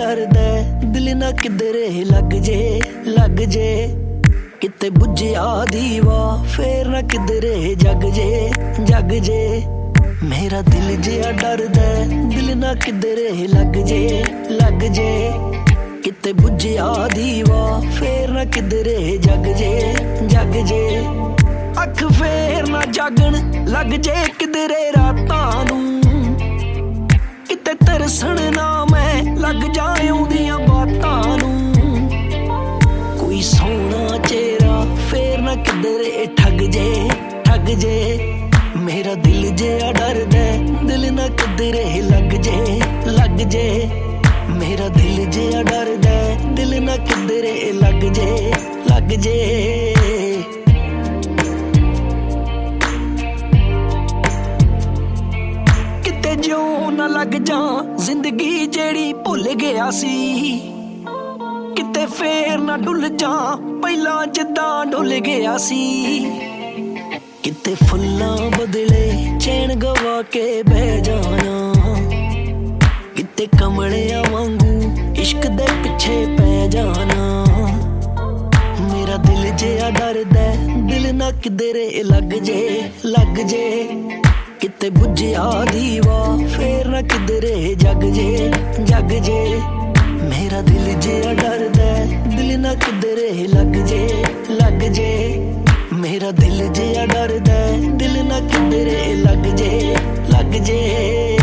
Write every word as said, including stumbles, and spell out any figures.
डरदा दिल ना किधरे लग जे लग जे किते बुझिया दीवा फेर ना किधरे जग जे जग जे मेरा दिल जिया डरदा दिल ना किधरे लग जे लग जे किते बुझिया दीवा फेर ना किधरे जग जे जग जे अख फेर ना जागण लग जे किधरे रातां नूं किते तरसण ना मैं लग जाए उहदियां बातां नूं कोई सोहना चेहरा फेर ना किधरे ठग जे ठग जे मेरा दिल जिया डरदा दिल ना किधरे लग जे लग जे मेरा दिल जिया डरदा दिल ना किधरे लग जे लग जे किते जो ना लग जा जिंदगी जेड़ी भुल गया सी किते फेर ना डुल जा पहला जिद्दां डुल गया सी किते फुल्लां बदले चैन गवा के बह जाना किते कमलियां वांगू इश्क दे पिछे पै जाना मेरा दिल जिया डरदा दिल ना किधरे लग जे लग जे किते बुझिया दीवा फेर ना किधरे जग जे जग जे मेरा दिल जिया डरदा दिल ना किधरे लग जे लग जे मेरा दिल जिया डरदा दिल ना किधरे लग जे लग जे